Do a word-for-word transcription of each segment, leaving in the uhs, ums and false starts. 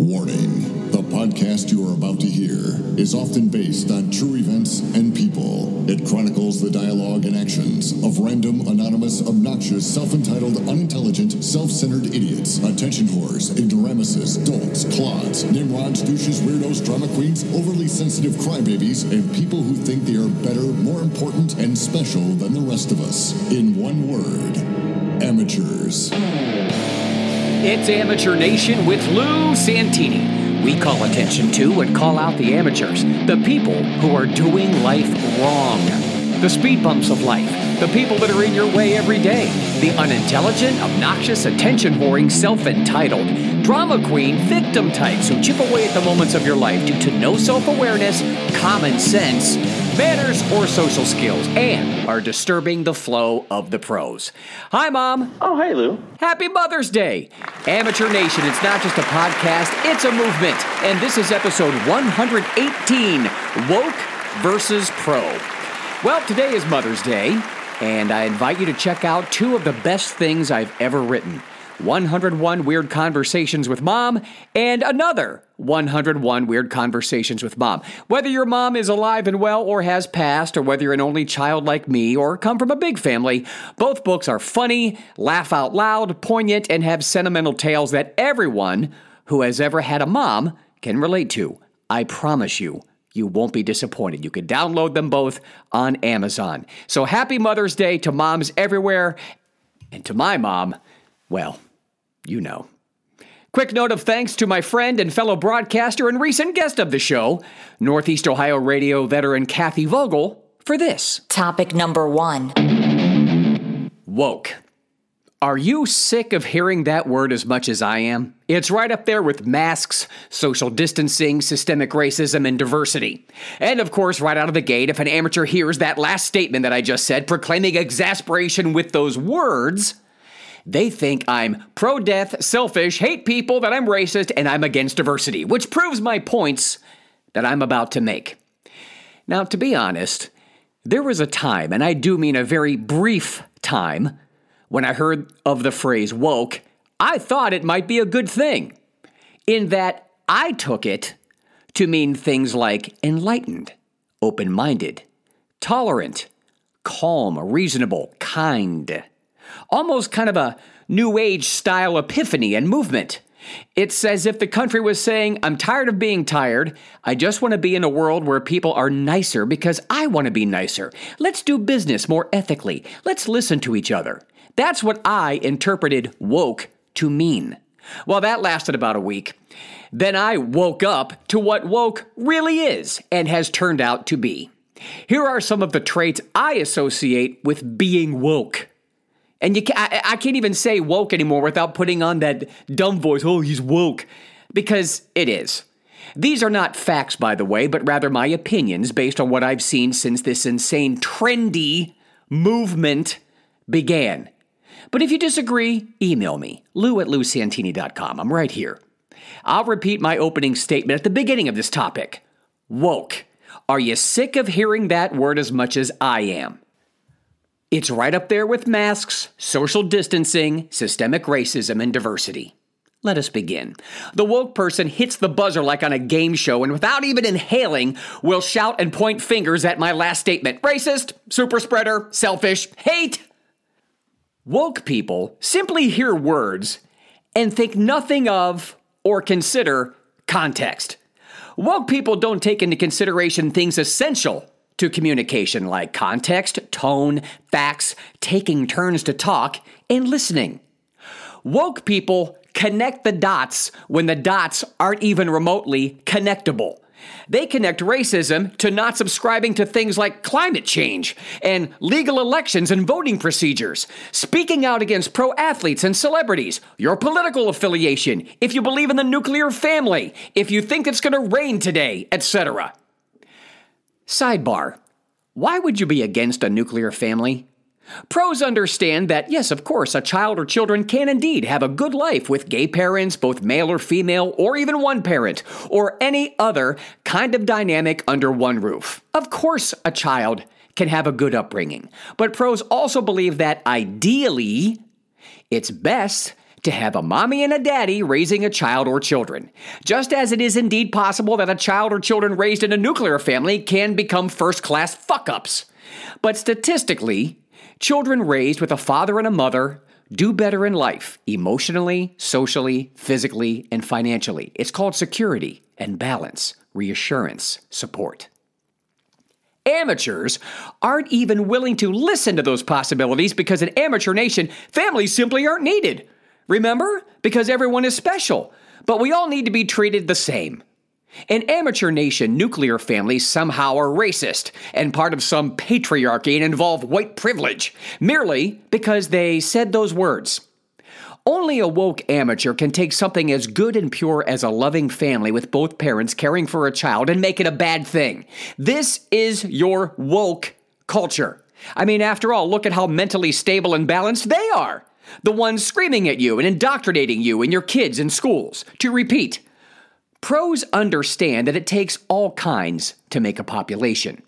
Warning. The podcast you are about to hear is often based on true events and people. It chronicles the dialogue and actions of random, anonymous, obnoxious, self-entitled, unintelligent, self-centered idiots, attention whores, ignoramuses, dolts, clods, nimrods, douches, weirdos, drama queens, overly sensitive crybabies, and people who think they are better, more important, and special than the rest of us. In one word, amateurs. It's Amateur Nation with Lou Santini. We call attention to and call out the amateurs, the people who are doing life wrong, the speed bumps of life, the people that are in your way every day, the unintelligent, obnoxious, attention-whoring, self-entitled, drama queen, victim types who chip away at the moments of your life due to no self-awareness, common sense, manners, or social skills, and are disturbing the flow of the pros. Hi, Mom. Oh, hey, Lou. Happy Mother's Day. Amateur Nation, it's not just a podcast, it's a movement. And this is episode one hundred eighteen, Woke versus Pro. Well, today is Mother's Day, and I invite you to check out two of the best things I've ever written. one hundred one Weird Conversations with Mom, and another one hundred one Weird Conversations with Mom. Whether your mom is alive and well or has passed, or whether you're an only child like me or come from a big family, both books are funny, laugh out loud, poignant, and have sentimental tales that everyone who has ever had a mom can relate to. I promise you, you won't be disappointed. You can download them both on Amazon. So happy Mother's Day to moms everywhere, and to my mom, well, you know. Quick note of thanks to my friend and fellow broadcaster and recent guest of the show, Northeast Ohio radio veteran Kathy Vogel, for this. Topic number one. Woke. Are you sick of hearing that word as much as I am? It's right up there with masks, social distancing, systemic racism, and diversity. And of course, right out of the gate, if an amateur hears that last statement that I just said, proclaiming exasperation with those words, they think I'm pro-death, selfish, hate people, that I'm racist, and I'm against diversity, which proves my points that I'm about to make. Now, to be honest, there was a time, and I do mean a very brief time, when I heard of the phrase woke, I thought it might be a good thing, in that I took it to mean things like enlightened, open-minded, tolerant, calm, reasonable, kind. Almost kind of a new age style epiphany and movement. It's as if the country was saying, I'm tired of being tired. I just want to be in a world where people are nicer because I want to be nicer. Let's do business more ethically. Let's listen to each other. That's what I interpreted woke to mean. Well, that lasted about a week. Then I woke up to what woke really is and has turned out to be. Here are some of the traits I associate with being woke. And you can, I, I can't even say woke anymore without putting on that dumb voice, oh, he's woke, because it is. These are not facts, by the way, but rather my opinions based on what I've seen since this insane, trendy movement began. But if you disagree, email me, lou at lou santini dot com. I'm right here. I'll repeat my opening statement at the beginning of this topic. Woke. Are you sick of hearing that word as much as I am? It's right up there with masks, social distancing, systemic racism, and diversity. Let us begin. The woke person hits the buzzer like on a game show and without even inhaling will shout and point fingers at my last statement. Racist, super spreader, selfish, hate. Woke people simply hear words and think nothing of or consider context. Woke people don't take into consideration things essential to communication like context, tone, facts, taking turns to talk, and listening. Woke people connect the dots when the dots aren't even remotely connectable. They connect racism to not subscribing to things like climate change and legal elections and voting procedures, speaking out against pro-athletes and celebrities, your political affiliation, if you believe in the nuclear family, if you think it's going to rain today, et cetera. Sidebar. Why would you be against a nuclear family? Pros understand that, yes, of course, a child or children can indeed have a good life with gay parents, both male or female, or even one parent, or any other kind of dynamic under one roof. Of course, a child can have a good upbringing. But pros also believe that ideally, it's best to have a mommy and a daddy raising a child or children, just as it is indeed possible that a child or children raised in a nuclear family can become first-class fuck-ups. But statistically, children raised with a father and a mother do better in life, emotionally, socially, physically, and financially. It's called security and balance, reassurance, support. Amateurs aren't even willing to listen to those possibilities because in amateur nation, families simply aren't needed. Remember? Because everyone is special, but we all need to be treated the same. In amateur nation, nuclear families somehow are racist and part of some patriarchy and involve white privilege, merely because they said those words. Only a woke amateur can take something as good and pure as a loving family with both parents caring for a child and make it a bad thing. This is your woke culture. I mean, after all, look at how mentally stable and balanced they are. The ones screaming at you and indoctrinating you and your kids in schools. To repeat, pros understand that it takes all kinds to make a population.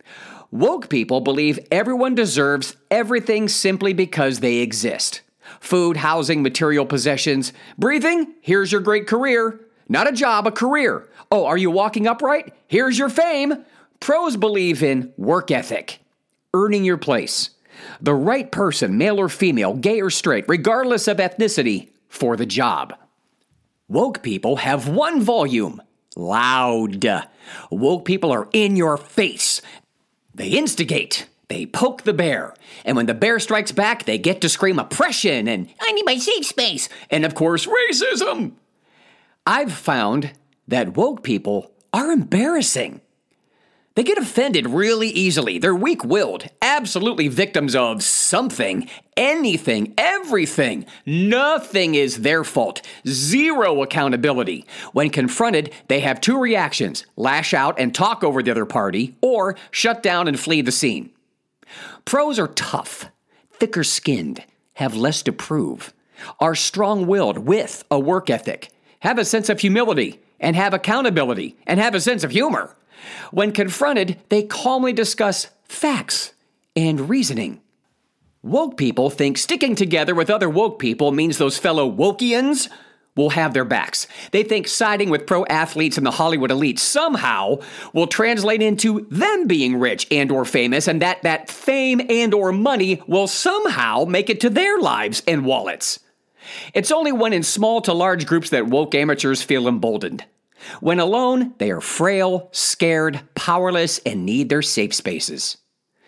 Woke people believe everyone deserves everything simply because they exist. Food, housing, material possessions. Breathing? Here's your great career. Not a job, a career. Oh, are you walking upright? Here's your fame. Pros believe in work ethic, earning your place. The right person, male or female, gay or straight, regardless of ethnicity, for the job. Woke people have one volume. Loud. Woke people are in your face. They instigate. They poke the bear. And when the bear strikes back, they get to scream oppression and, I need my safe space, and of course, racism. I've found that woke people are embarrassing. They get offended really easily. They're weak-willed, absolutely victims of something, anything, everything. Nothing is their fault. Zero accountability. When confronted, they have two reactions: lash out and talk over the other party, or shut down and flee the scene. Pros are tough, thicker-skinned, have less to prove, are strong-willed with a work ethic, have a sense of humility, and have accountability, and have a sense of humor. When confronted, they calmly discuss facts and reasoning. Woke people think sticking together with other woke people means those fellow Wokians will have their backs. They think siding with pro athletes and the Hollywood elite somehow will translate into them being rich and or famous, and that that fame and or money will somehow make it to their lives and wallets. It's only when in small to large groups that woke amateurs feel emboldened. When alone, they are frail, scared, powerless, and need their safe spaces.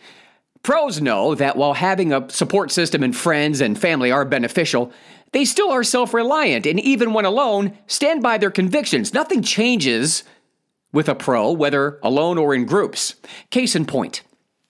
Pros know that while having a support system and friends and family are beneficial, they still are self-reliant, and even when alone, stand by their convictions. Nothing changes with a pro, whether alone or in groups. Case in point.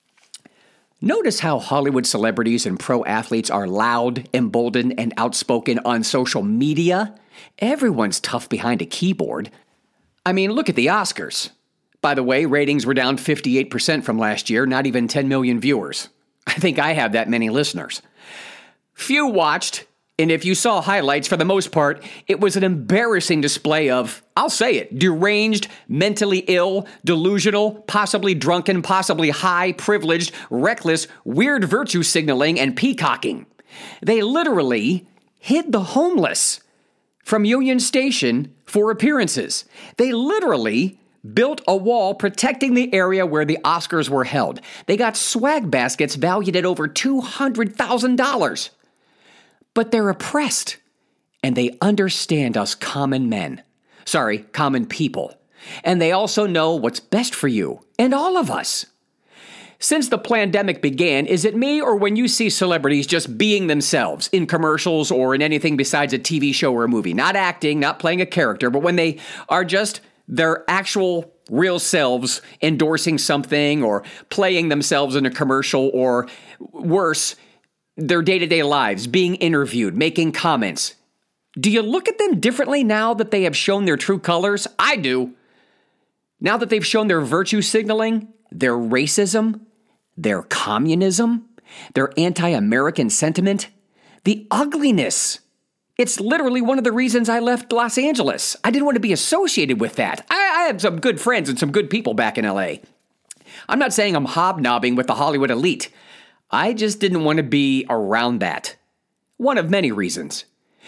Notice how Hollywood celebrities and pro athletes are loud, emboldened, and outspoken on social media? Everyone's tough behind a keyboard. I mean, look at the Oscars. By the way, ratings were down fifty-eight percent from last year, not even ten million viewers. I think I have that many listeners. Few watched, and if you saw highlights, for the most part, it was an embarrassing display of, I'll say it, deranged, mentally ill, delusional, possibly drunken, possibly high, privileged, reckless, weird virtue signaling and peacocking. They literally hid the homeless from Union Station for appearances. They literally built a wall protecting the area where the Oscars were held. They got swag baskets valued at over two hundred thousand dollars. But they're oppressed, and they understand us common men. Sorry, common people. And they also know what's best for you, and all of us. Since the pandemic began, is it me or when you see celebrities just being themselves in commercials or in anything besides a T V show or a movie? Not acting, not playing a character, but when they are just their actual real selves endorsing something or playing themselves in a commercial, or worse, their day-to-day lives, being interviewed, making comments. Do you look at them differently now that they have shown their true colors? I do. Now that they've shown their virtue signaling, their racism, their communism, their anti-American sentiment, the ugliness. It's literally one of the reasons I left Los Angeles. I didn't want to be associated with that. I, I had some good friends and some good people back in L A. I'm not saying I'm hobnobbing with the Hollywood elite. I just didn't want to be around that. One of many reasons.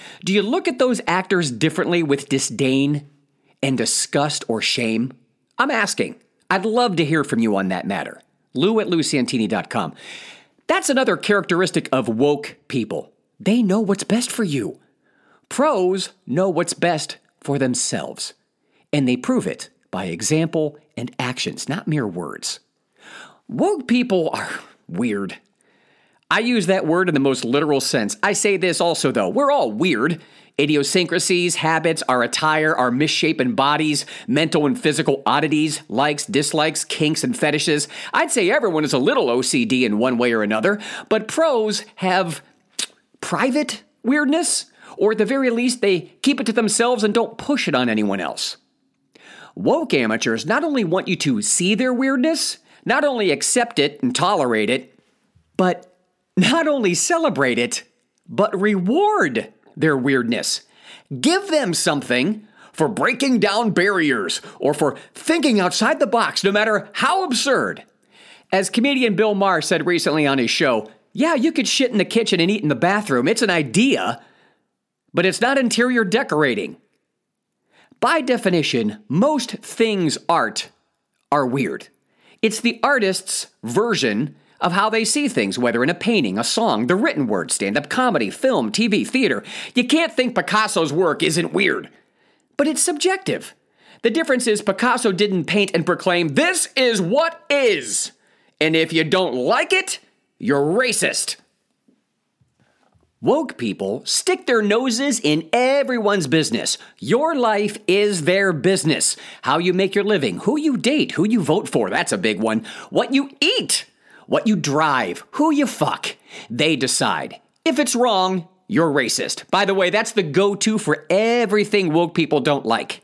Do you look at those actors differently with disdain and disgust or shame? I'm asking. I'd love to hear from you on that matter. Lou at lou santini dot com. That's another characteristic of woke people. They know what's best for you. Pros know what's best for themselves. And they prove it by example and actions, not mere words. Woke people are weird. I use that word in the most literal sense. I say this also, though. We're all weird. Idiosyncrasies, habits, our attire, our misshapen bodies, mental and physical oddities, likes, dislikes, kinks, and fetishes. I'd say everyone is a little O C D in one way or another, but pros have private weirdness, or at the very least, they keep it to themselves and don't push it on anyone else. Woke amateurs not only want you to see their weirdness, not only accept it and tolerate it, but not only celebrate it, but reward their weirdness. Give them something for breaking down barriers or for thinking outside the box, no matter how absurd. As comedian Bill Maher said recently on his show, yeah, you could shit in the kitchen and eat in the bathroom. It's an idea, but it's not interior decorating. By definition, most things art are weird. It's the artist's version of how they see things, whether in a painting, a song, the written word, stand-up comedy, film, T V, theater. You can't think Picasso's work isn't weird, but it's subjective. The difference is Picasso didn't paint and proclaim, this is what is, and if you don't like it, you're racist. Woke people stick their noses in everyone's business. Your life is their business. How you make your living, who you date, who you vote for, that's a big one. What you eat, what you drive, who you fuck. They decide. If it's wrong, you're racist. By the way, that's the go-to for everything woke people don't like.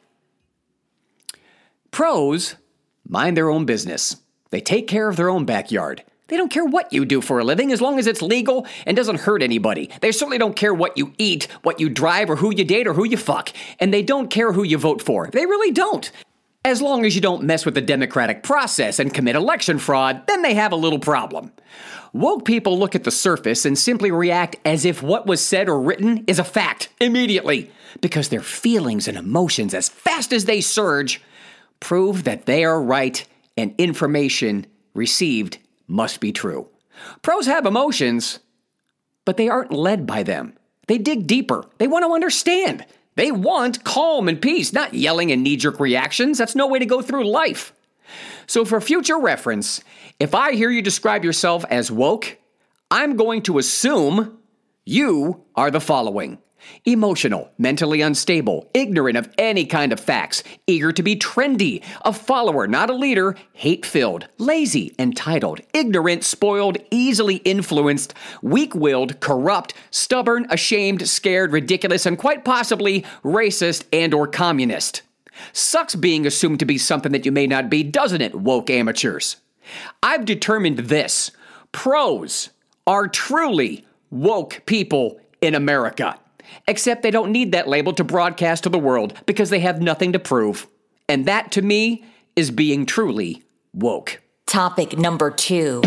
Pros mind their own business. They take care of their own backyard. They don't care what you do for a living as long as it's legal and doesn't hurt anybody. They certainly don't care what you eat, what you drive, or who you date, or who you fuck. And they don't care who you vote for. They really don't. As long as you don't mess with the democratic process and commit election fraud, then they have a little problem. Woke people look at the surface and simply react as if what was said or written is a fact immediately, because their feelings and emotions, as fast as they surge, prove that they are right and information received must be true. Pros have emotions, but they aren't led by them. They dig deeper. They want to understand. They want calm and peace, not yelling and knee-jerk reactions. That's no way to go through life. So for future reference, if I hear you describe yourself as woke, I'm going to assume you are the following: emotional, mentally unstable, ignorant of any kind of facts, eager to be trendy, a follower, not a leader, hate-filled, lazy, entitled, ignorant, spoiled, easily influenced, weak-willed, corrupt, stubborn, ashamed, scared, ridiculous, and quite possibly racist and or communist. Sucks being assumed to be something that you may not be, doesn't it, woke amateurs? I've determined this: pros are truly woke people in America. Except they don't need that label to broadcast to the world because they have nothing to prove. And that, to me, is being truly woke. Topic number two.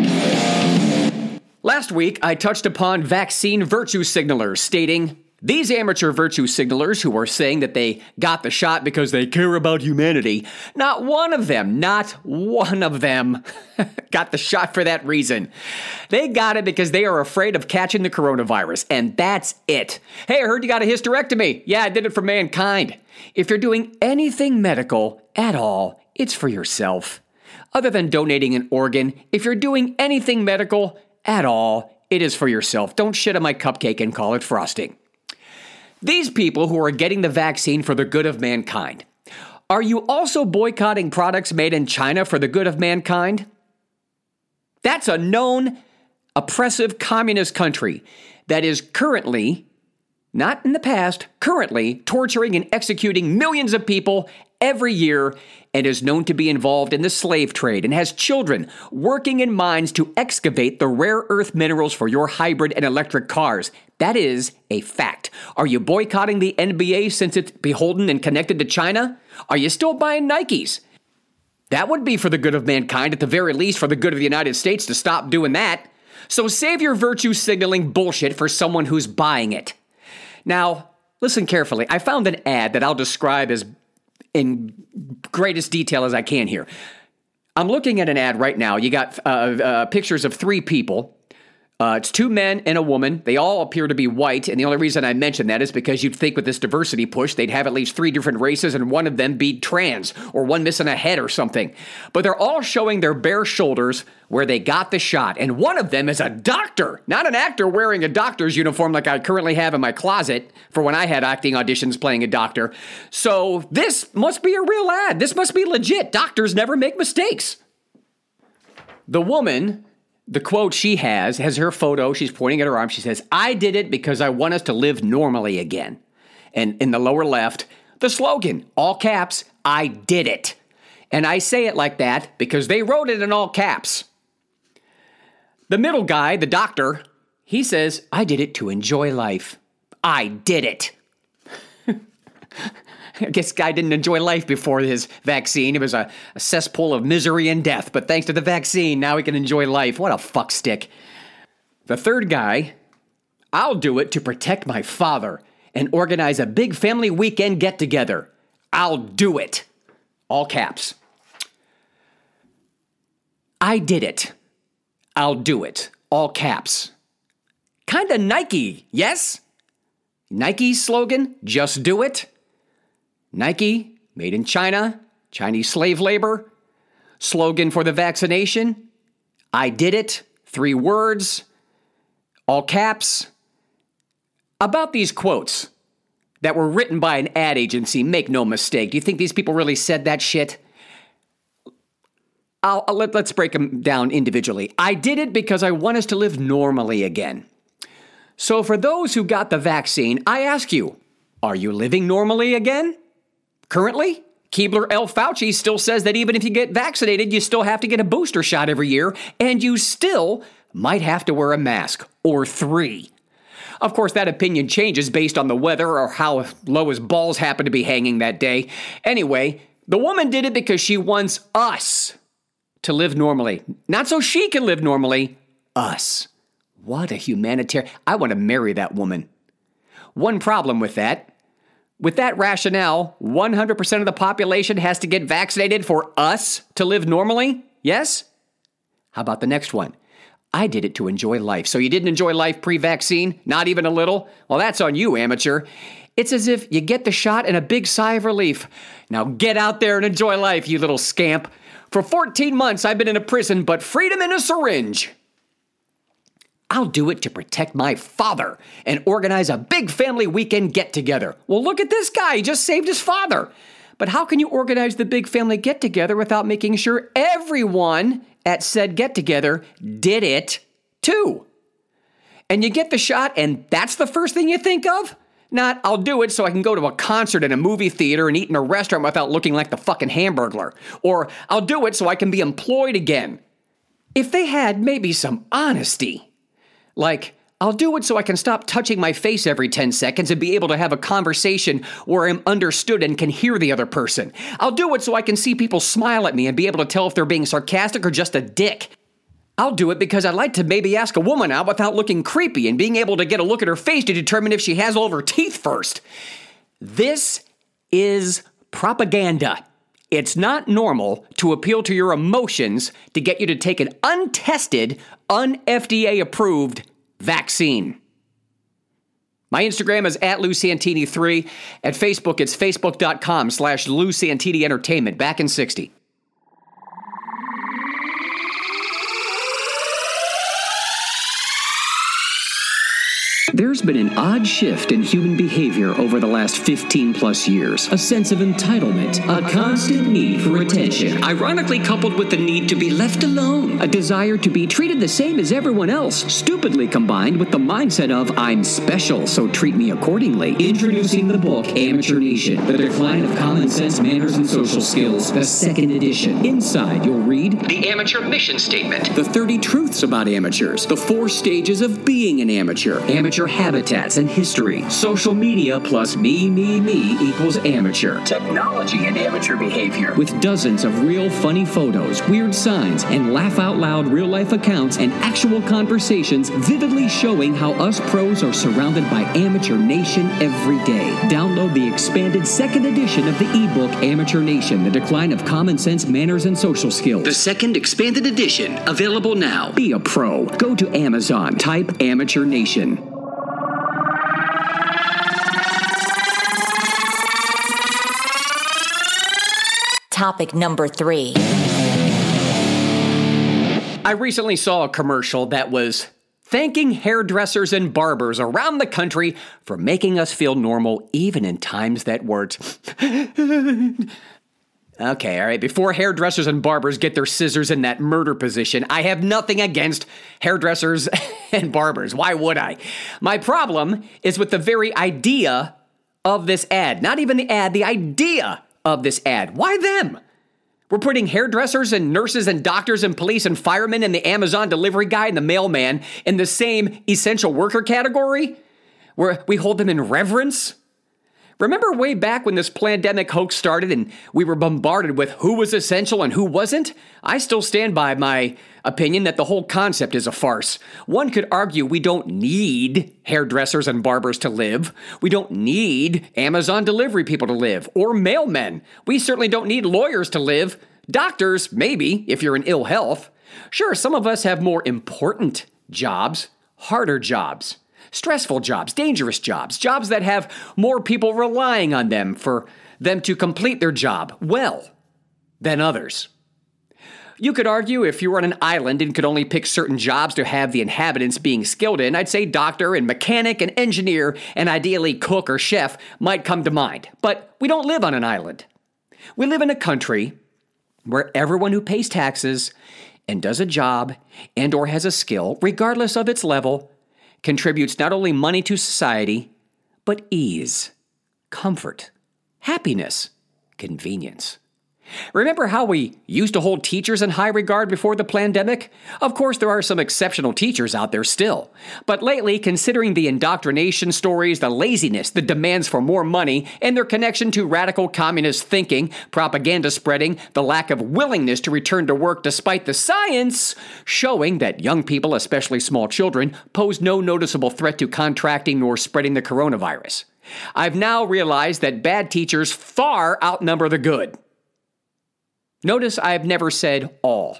Last week, I touched upon vaccine virtue signalers, stating, these amateur virtue signalers who are saying that they got the shot because they care about humanity, not one of them, not one of them got the shot for that reason. They got it because they are afraid of catching the coronavirus, and that's it. Hey, I heard you got a hysterectomy. Yeah, I did it for mankind. If you're doing anything medical at all, it's for yourself. Other than donating an organ, if you're doing anything medical at all, it is for yourself. Don't shit on my cupcake and call it frosting. These people who are getting the vaccine for the good of mankind, are you also boycotting products made in China for the good of mankind? That's a known oppressive communist country that is currently, not in the past, currently torturing and executing millions of people every year and is known to be involved in the slave trade and has children working in mines to excavate the rare earth minerals for your hybrid and electric cars. That is a fact. Are you boycotting the N B A since it's beholden and connected to China? Are you still buying Nikes? That would be for the good of mankind, at the very least for the good of the United States to stop doing that. So save your virtue signaling bullshit for someone who's buying it. Now, listen carefully. I found an ad that I'll describe as in greatest detail as I can here. I'm looking at an ad right now. You got uh, uh, pictures of three people. Uh, it's two men and a woman. They all appear to be white, and the only reason I mention that is because you'd think with this diversity push, they'd have at least three different races and one of them be trans, or one missing a head or something. But they're all showing their bare shoulders where they got the shot, and one of them is a doctor, not an actor wearing a doctor's uniform like I currently have in my closet for when I had acting auditions playing a doctor. So this must be a real ad. This must be legit. Doctors never make mistakes. The woman... The quote she has, has her photo, she's pointing at her arm, she says, "I did it because I want us to live normally again." And in the lower left, the slogan, all caps, "I did it." And I say it like that because they wrote it in all caps. The middle guy, the doctor, he says, "I did it to enjoy life. I did it." I guess guy didn't enjoy life before his vaccine. It was a, a cesspool of misery and death. But thanks to the vaccine, now he can enjoy life. What a fuckstick. The third guy, "I'll do it to protect my father and organize a big family weekend get-together. I'll do it." All caps. "I did it. I'll do it." All caps. Kinda Nike, yes? Nike's slogan, "Just do it." Nike, made in China, Chinese slave labor. Slogan for the vaccination, "I did it." Three words, all caps. About these quotes that were written by an ad agency, make no mistake. Do you think these people really said that shit? I'll, I'll let, let's break them down individually. "I did it because I want us to live normally again." So for those who got the vaccine, I ask you, are you living normally again? Currently, Keebler L. Fauci still says that even if you get vaccinated, you still have to get a booster shot every year, and you still might have to wear a mask, or three. Of course, that opinion changes based on the weather or how low his balls happen to be hanging that day. Anyway, the woman did it because she wants us to live normally. Not so she can live normally, us. What a humanitarian. I want to marry that woman. One problem with that. With that rationale, one hundred percent of the population has to get vaccinated for us to live normally? Yes? How about the next one? "I did it to enjoy life." So you didn't enjoy life pre-vaccine? Not even a little? Well, that's on you, amateur. It's as if you get the shot and a big sigh of relief. Now get out there and enjoy life, you little scamp. For fourteen months, I've been in a prison, but freedom in a syringe. "I'll do it to protect my father and organize a big family weekend get-together." Well, look at this guy. He just saved his father. But how can you organize the big family get-together without making sure everyone at said get-together did it too? And you get the shot, and that's the first thing you think of? Not, "I'll do it so I can go to a concert in a movie theater and eat in a restaurant without looking like the fucking Hamburglar." Or, "I'll do it so I can be employed again." If they had maybe some honesty. Like, "I'll do it so I can stop touching my face every ten seconds and be able to have a conversation where I'm understood and can hear the other person. I'll do it so I can see people smile at me and be able to tell if they're being sarcastic or just a dick. I'll do it because I'd like to maybe ask a woman out without looking creepy and being able to get a look at her face to determine if she has all of her teeth first." This is propaganda. It's not normal to appeal to your emotions to get you to take an untested, un-F D A-approved vaccine. My Instagram is at Lou Santini three. At Facebook, it's facebook.com slash Lou Santini Entertainment. Back in sixty. There's been an odd shift in human behavior over the last fifteen plus years. A sense of entitlement, a constant need for attention, ironically coupled with the need to be left alone. A desire to be treated the same as everyone else, stupidly combined with the mindset of, "I'm special, so treat me accordingly." Introducing the book, Amateur Nation, The Decline of Common Sense, Manners, and Social Skills, the second edition. Inside, you'll read the Amateur Mission Statement, the thirty Truths About Amateurs, the four stages of being an amateur, amateur habits, habitats and history. Social media plus me, me, me equals amateur. Technology and amateur behavior. With dozens of real funny photos, weird signs, and laugh-out-loud real-life accounts and actual conversations vividly showing how us pros are surrounded by Amateur Nation every day. Download the expanded second edition of the ebook Amateur Nation, The Decline of Common Sense, Manners, and Social Skills. The second expanded edition, available now. Be a pro. Go to Amazon. Type Amateur Nation. Topic number three. I recently saw a commercial that was thanking hairdressers and barbers around the country for making us feel normal even in times that weren't. Okay, all right, before hairdressers and barbers get their scissors in that murder position, I have nothing against hairdressers and barbers. Why would I? My problem is with the very idea of this ad. Not even the ad, the idea of this ad. Why them? We're putting hairdressers and nurses and doctors and police and firemen and the Amazon delivery guy and the mailman in the same essential worker category, where we hold them in reverence. Remember way back when this pandemic hoax started and we were bombarded with who was essential and who wasn't? I still stand by my opinion that the whole concept is a farce. One could argue we don't need hairdressers and barbers to live. We don't need Amazon delivery people to live, or mailmen. We certainly don't need lawyers to live. Doctors, maybe, if you're in ill health. Sure, some of us have more important jobs, harder jobs. Stressful jobs, dangerous jobs, jobs that have more people relying on them for them to complete their job well than others. You could argue if you were on an island and could only pick certain jobs to have the inhabitants being skilled in, I'd say doctor and mechanic and engineer and ideally cook or chef might come to mind. But we don't live on an island. We live in a country where everyone who pays taxes and does a job and or has a skill, regardless of its level, contributes not only money to society, but ease, comfort, happiness, convenience. Remember how we used to hold teachers in high regard before the pandemic? Of course, there are some exceptional teachers out there still. But lately, considering the indoctrination stories, the laziness, the demands for more money, and their connection to radical communist thinking, propaganda spreading, the lack of willingness to return to work despite the science showing that young people, especially small children, pose no noticeable threat to contracting nor spreading the coronavirus, I've now realized that bad teachers far outnumber the good. Notice I have never said all.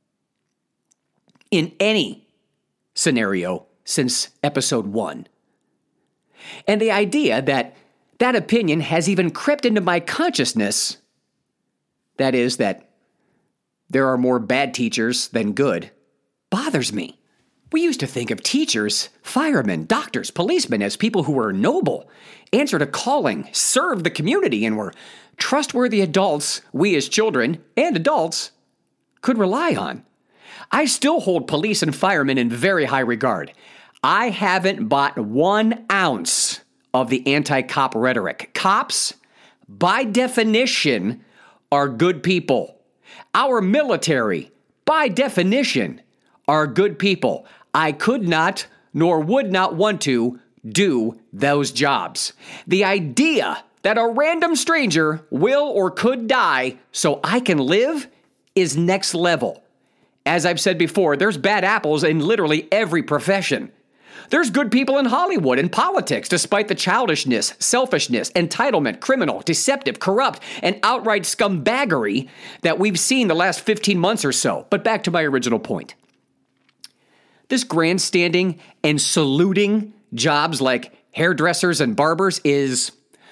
In any scenario since episode one. And the idea that that opinion has even crept into my consciousness, that is, that there are more bad teachers than good, bothers me. We used to think of teachers, firemen, doctors, policemen as people who were noble, answered a calling, served the community, and were trustworthy adults we as children and adults could rely on. I still hold police and firemen in very high regard. I haven't bought one ounce of the anti-cop rhetoric. Cops, by definition, are good people. Our military, by definition, are good people. I could not, nor would not want to, do those jobs. The idea that a random stranger will or could die so I can live is next level. As I've said before, there's bad apples in literally every profession. There's good people in Hollywood and politics, despite the childishness, selfishness, entitlement, criminal, deceptive, corrupt, and outright scumbaggery that we've seen the last fifteen months or so. But back to my original point. This grandstanding and saluting jobs like hairdressers and barbers is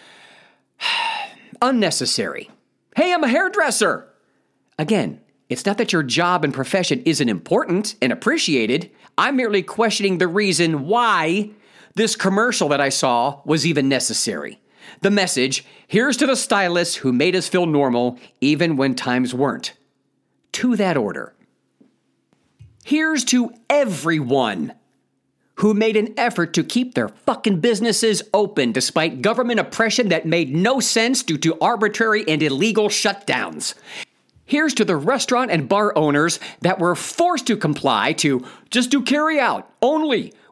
unnecessary. Hey, I'm a hairdresser. Again, it's not that your job and profession isn't important and appreciated. I'm merely questioning the reason why this commercial that I saw was even necessary. The message, here's to the stylists who made us feel normal even when times weren't. To that order. Here's to everyone who made an effort to keep their fucking businesses open despite government oppression that made no sense due to arbitrary and illegal shutdowns. Here's to the restaurant and bar owners that were forced to comply to just do carry out only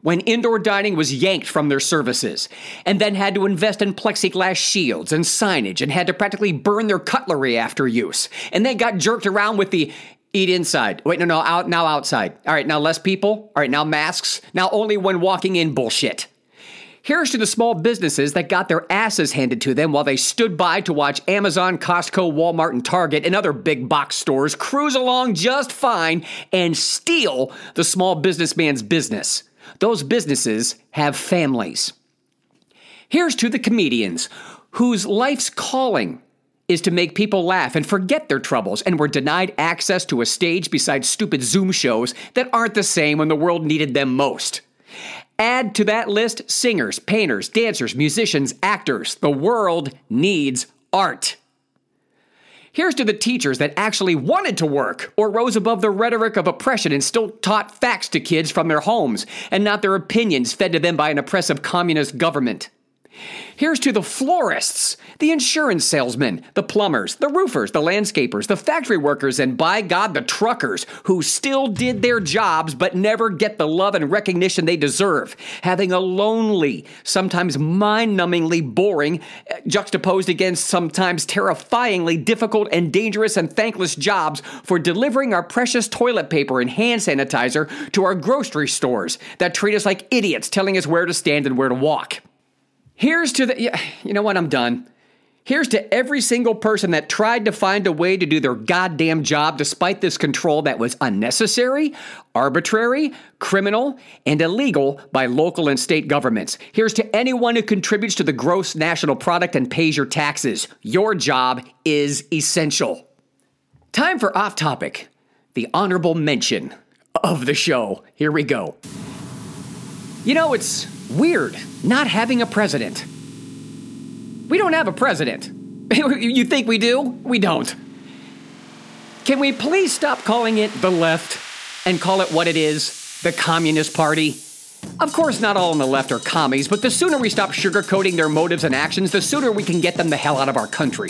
when indoor dining was yanked from their services, and then had to invest in plexiglass shields and signage and had to practically burn their cutlery after use, and then got jerked around with the eat inside. Wait, no, no, out now outside. All right, now less people. All right, now masks. Now only when walking in bullshit. Here's to the small businesses that got their asses handed to them while they stood by to watch Amazon, Costco, Walmart, and Target and other big box stores cruise along just fine and steal the small businessman's business. Those businesses have families. Here's to the comedians whose life's calling is to make people laugh and forget their troubles and were denied access to a stage besides stupid Zoom shows that aren't the same when the world needed them most. Add to that list singers, painters, dancers, musicians, actors. The world needs art. Here's to the teachers that actually wanted to work or rose above the rhetoric of oppression and still taught facts to kids from their homes and not their opinions fed to them by an oppressive communist government. Here's to the florists, the insurance salesmen, the plumbers, the roofers, the landscapers, the factory workers, and by God, the truckers who still did their jobs but never get the love and recognition they deserve, having a lonely, sometimes mind-numbingly boring, juxtaposed against sometimes terrifyingly difficult and dangerous and thankless jobs for delivering our precious toilet paper and hand sanitizer to our grocery stores that treat us like idiots, telling us where to stand and where to walk. Here's to the, yeah, you know what, I'm done. Here's to every single person that tried to find a way to do their goddamn job despite this control that was unnecessary, arbitrary, criminal, and illegal by local and state governments. Here's to anyone who contributes to the gross national product and pays your taxes. Your job is essential. Time for Off Topic, the honorable mention of the show. Here we go. You know, it's weird not having a president. We don't have a president. You think we do? We don't. Can we please stop calling it the left and call it what it is, the Communist Party? Of course, not all on the left are commies, but the sooner we stop sugarcoating their motives and actions, the sooner we can get them the hell out of our country.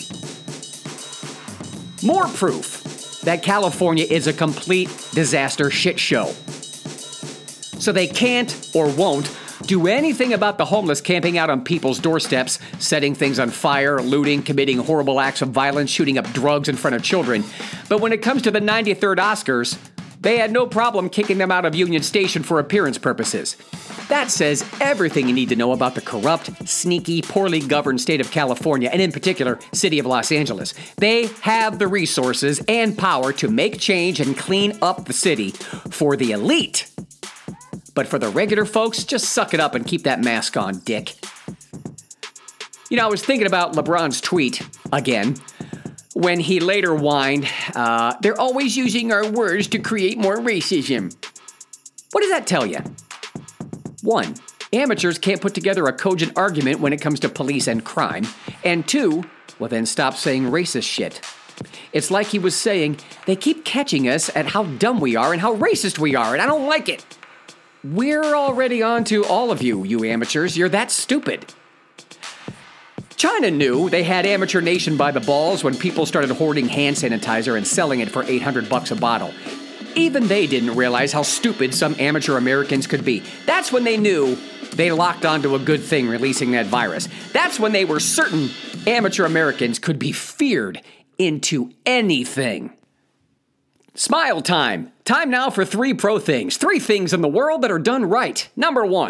More proof that California is a complete disaster shit show. So they can't or won't do anything about the homeless camping out on people's doorsteps, setting things on fire, looting, committing horrible acts of violence, shooting up drugs in front of children. But when it comes to the ninety-third Oscars, they had no problem kicking them out of Union Station for appearance purposes. That says everything you need to know about the corrupt, sneaky, poorly governed state of California, and in particular, city of Los Angeles. They have the resources and power to make change and clean up the city for the elite. But for the regular folks, just suck it up and keep that mask on, dick. You know, I was thinking about LeBron's tweet, again, when he later whined, uh, they're always using our words to create more racism. What does that tell you? One, amateurs can't put together a cogent argument when it comes to police and crime. And two, well then stop saying racist shit. It's like he was saying, they keep catching us at how dumb we are and how racist we are, and I don't like it. We're already on to all of you, you amateurs. You're that stupid. China knew they had Amateur Nation by the balls when people started hoarding hand sanitizer and selling it for eight hundred bucks a bottle. Even they didn't realize how stupid some amateur Americans could be. That's when they knew they locked onto a good thing releasing that virus. That's when they were certain amateur Americans could be feared into anything. Smile time. Time now for three pro things. Three things in the world that are done right. Number one,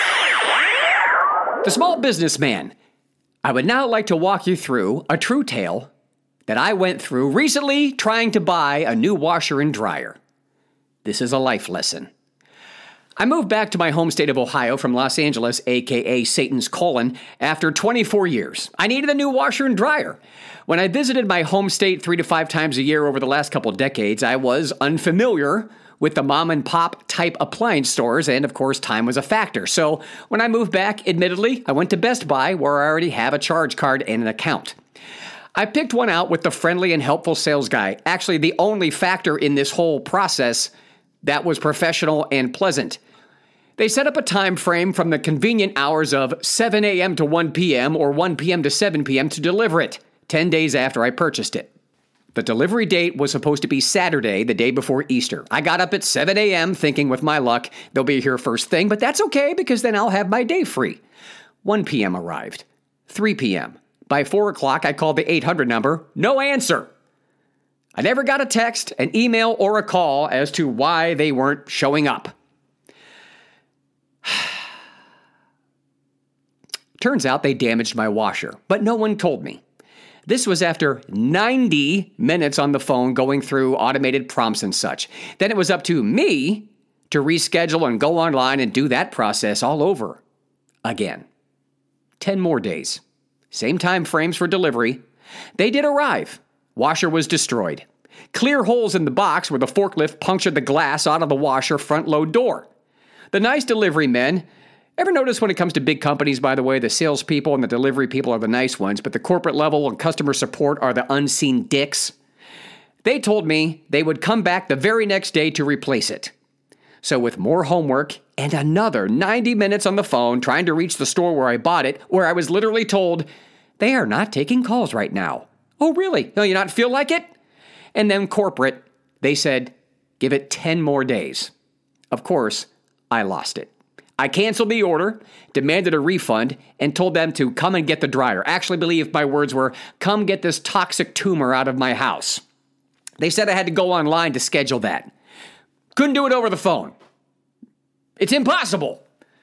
the small businessman. I would now like to walk you through a true tale that I went through recently trying to buy a new washer and dryer. This is a life lesson. I moved back to my home state of Ohio from Los Angeles, aka Satan's colon, after twenty-four years. I needed a new washer and dryer. When I visited my home state three to five times a year over the last couple decades, I was unfamiliar with the mom and pop type appliance stores, and of course, time was a factor. So when I moved back, admittedly, I went to Best Buy, where I already have a charge card and an account. I picked one out with the friendly and helpful sales guy, actually the only factor in this whole process that was professional and pleasant. They set up a time frame from the convenient hours of seven a.m. to one p.m. or one p.m. to seven p.m. to deliver it, ten days after I purchased it. The delivery date was supposed to be Saturday, the day before Easter. I got up at seven a.m. thinking with my luck, they'll be here first thing, but that's okay because then I'll have my day free. one p.m. arrived. three p.m. By four o'clock, I called the eight hundred number. No answer. I never got a text, an email, or a call as to why they weren't showing up. Turns out they damaged my washer, but no one told me. This was after ninety minutes on the phone going through automated prompts and such. Then it was up to me to reschedule and go online and do that process all over again. Ten more days. Same time frames for delivery. They did arrive. Washer was destroyed. Clear holes in the box where the forklift punctured the glass out of the washer front load door. The nice delivery men. Ever notice when it comes to big companies, by the way, the salespeople and the delivery people are the nice ones, but the corporate level and customer support are the unseen dicks? They told me they would come back the very next day to replace it. So with more homework and another ninety minutes on the phone trying to reach the store where I bought it, where I was literally told, they are not taking calls right now. Oh, really? No, you not feel like it? And then corporate, they said, give it ten more days. Of course, I lost it. I canceled the order, demanded a refund, and told them to come and get the dryer. Actually, believe my words were, come get this toxic tumor out of my house. They said I had to go online to schedule that. Couldn't do it over the phone. It's impossible.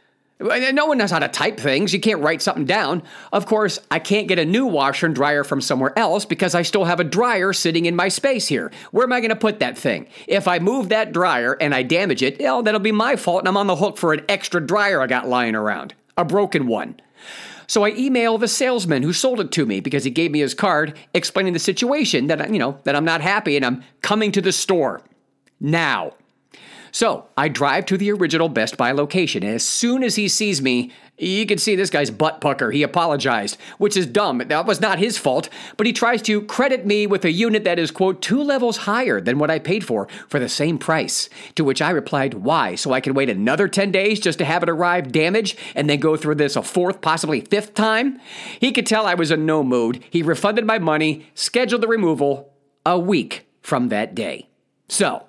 No one knows how to type things. You can't write something down. Of course, I can't get a new washer and dryer from somewhere else because I still have a dryer sitting in my space here. Where am I going to put that thing? If I move that dryer and I damage it, well, that'll be my fault and I'm on the hook for an extra dryer I got lying around. A broken one. So I email the salesman who sold it to me because he gave me his card explaining the situation that, you know, that I'm not happy and I'm coming to the store now. So I drive to the original Best Buy location, and as soon as he sees me, you can see this guy's butt pucker. He apologized, which is dumb. That was not his fault, but he tries to credit me with a unit that is, quote, two levels higher than what I paid for for the same price. To which I replied, why? So I can wait another ten days just to have it arrive damaged and then go through this a fourth, possibly fifth time? He could tell I was in no mood. He refunded my money, scheduled the removal a week from that day. So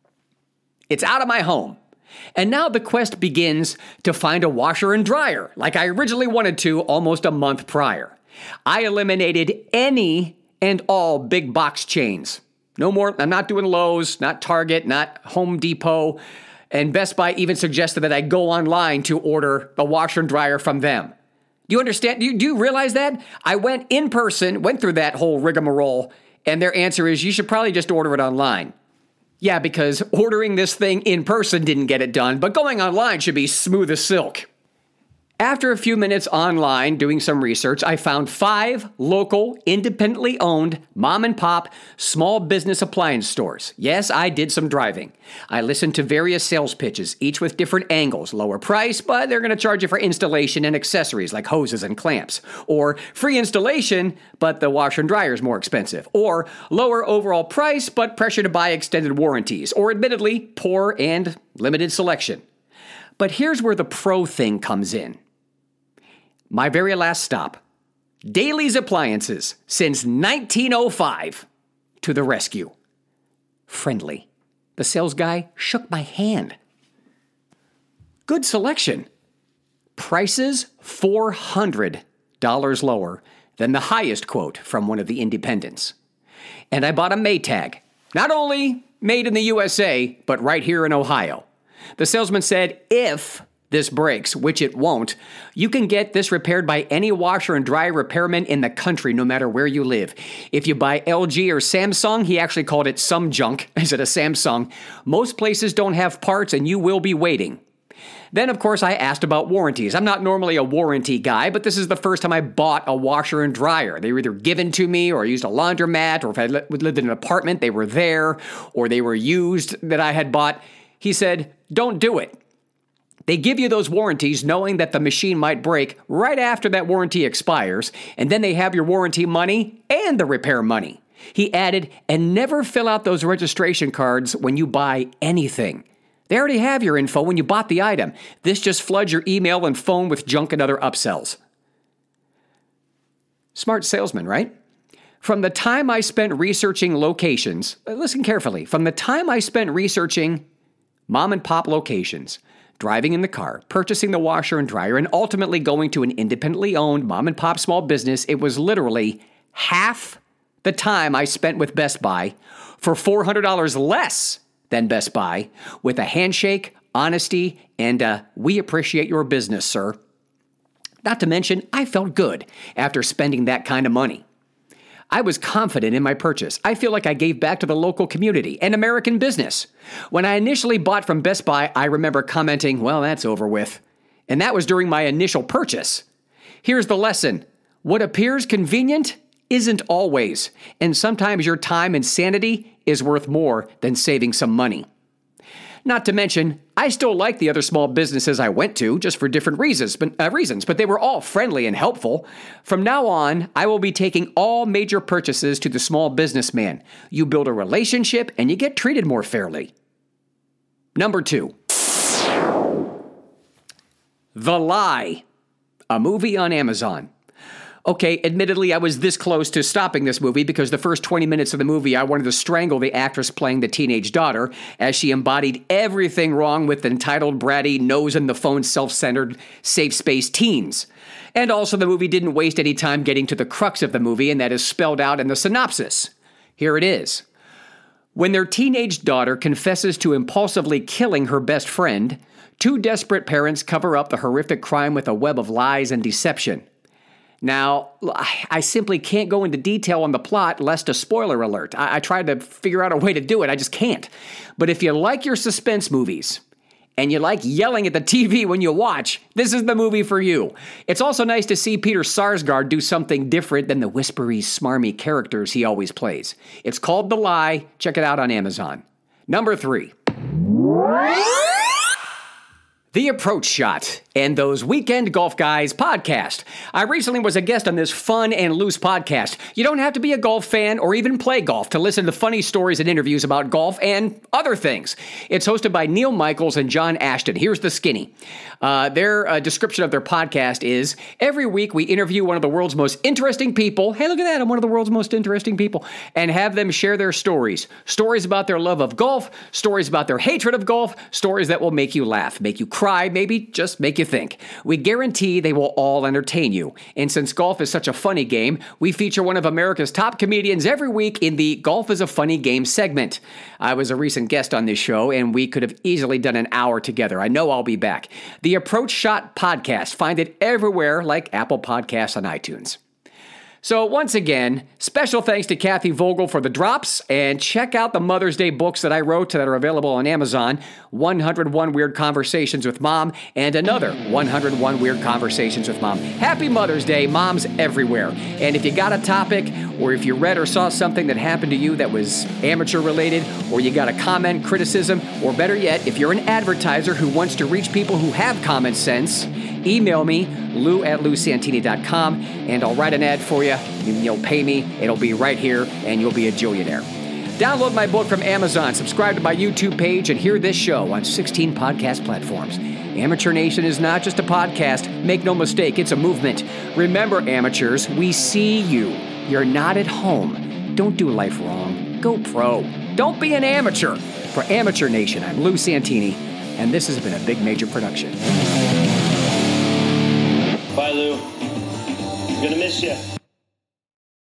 it's out of my home. And now the quest begins to find a washer and dryer, like I originally wanted to almost a month prior. I eliminated any and all big box chains. No more, I'm not doing Lowe's, not Target, not Home Depot, and Best Buy even suggested that I go online to order a washer and dryer from them. Do you understand? Do you, do you realize that? I went in person, went through that whole rigmarole, and their answer is you should probably just order it online. Yeah, because ordering this thing in person didn't get it done, but going online should be smooth as silk. After a few minutes online doing some research, I found five local, independently owned, mom and pop, small business appliance stores. Yes, I did some driving. I listened to various sales pitches, each with different angles. Lower price, but they're going to charge you for installation and accessories like hoses and clamps. Or free installation, but the washer and dryer is more expensive. Or lower overall price, but pressure to buy extended warranties. Or admittedly, poor and limited selection. But here's where the pro thing comes in. My very last stop, Daly's Appliances, since nineteen oh five, to the rescue. Friendly. The sales guy shook my hand. Good selection. Prices four hundred dollars lower than the highest quote from one of the independents. And I bought a Maytag, not only made in the U S A, but right here in Ohio. The salesman said if this breaks, which it won't, you can get this repaired by any washer and dryer repairman in the country, no matter where you live. If you buy L G or Samsung, he actually called it some junk, instead of Samsung, most places don't have parts and you will be waiting. Then, of course, I asked about warranties. I'm not normally a warranty guy, but this is the first time I bought a washer and dryer. They were either given to me, or I used a laundromat, or if I lived in an apartment, they were there, or they were used that I had bought. He said, don't do it. They give you those warranties knowing that the machine might break right after that warranty expires, and then they have your warranty money and the repair money. He added, and never fill out those registration cards when you buy anything. They already have your info when you bought the item. This just floods your email and phone with junk and other upsells. Smart salesman, right? From the time I spent researching locations, listen carefully, from the time I spent researching mom and pop locations, driving in the car, purchasing the washer and dryer, and ultimately going to an independently owned mom and pop small business, it was literally half the time I spent with Best Buy for four hundred dollars less than Best Buy, with a handshake, honesty, and a "we appreciate your business, sir." Not to mention, I felt good after spending that kind of money. I was confident in my purchase. I feel like I gave back to the local community and American business. When I initially bought from Best Buy, I remember commenting, "Well, that's over with." And that was during my initial purchase. Here's the lesson. What appears convenient isn't always, and sometimes your time and sanity is worth more than saving some money. Not to mention, I still like the other small businesses I went to, just for different reasons, but, uh, reasons, but they were all friendly and helpful. From now on, I will be taking all major purchases to the small businessman. You build a relationship and you get treated more fairly. Number two. The Lie, a movie on Amazon. Okay, admittedly, I was this close to stopping this movie because the first twenty minutes of the movie, I wanted to strangle the actress playing the teenage daughter, as she embodied everything wrong with entitled, bratty, nose-in-the-phone, self-centered, safe space teens. And also, the movie didn't waste any time getting to the crux of the movie, and that is spelled out in the synopsis. Here it is. When their teenage daughter confesses to impulsively killing her best friend, two desperate parents cover up the horrific crime with a web of lies and deception. Now, I simply can't go into detail on the plot, lest a spoiler alert. I, I tried to figure out a way to do it. I just can't. But if you like your suspense movies, and you like yelling at the T V when you watch, this is the movie for you. It's also nice to see Peter Sarsgaard do something different than the whispery, smarmy characters he always plays. It's called The Lie. Check it out on Amazon. Number three. The Approach Shot and Those Weekend Golf Guys podcast. I recently was a guest on this fun and loose podcast. You don't have to be a golf fan or even play golf to listen to funny stories and interviews about golf and other things. It's hosted by Neil Michaels and John Ashton. Here's the skinny. Uh, their uh, description of their podcast is, every week we interview one of the world's most interesting people. Hey, look at that. I'm one of the world's most interesting people. And have them share their stories. Stories about their love of golf, stories about their hatred of golf, stories that will make you laugh, make you cry, maybe just make you think. We guarantee they will all entertain you. And since golf is such a funny game, we feature one of America's top comedians every week in the Golf is a Funny Game segment. I was a recent guest on this show, and we could have easily done an hour together. I know I'll be back. The Approach Shot podcast. Find it everywhere like Apple Podcasts and iTunes. So once again, special thanks to Kathy Vogel for the drops, and check out the Mother's Day books that I wrote that are available on Amazon, one oh one Weird Conversations with Mom, and another one oh one Weird Conversations with Mom. Happy Mother's Day, moms everywhere. And if you got a topic, or if you read or saw something that happened to you that was amateur related, or you got a comment, criticism, or better yet, if you're an advertiser who wants to reach people who have common sense, email me, lou at lou santini dot com, and I'll write an ad for you. You'll pay me. It'll be right here, and you'll be a Jillionaire. Download my book from Amazon, subscribe to my YouTube page, and hear this show on sixteen podcast platforms. Amateur Nation is not just a podcast. Make no mistake, it's a movement. Remember, amateurs, we see you. You're not at home. Don't do life wrong. Go pro. Don't be an amateur. For Amateur Nation, I'm Lou Santini, and this has been a Big Major production. Bye, Lou. I'm gonna miss you.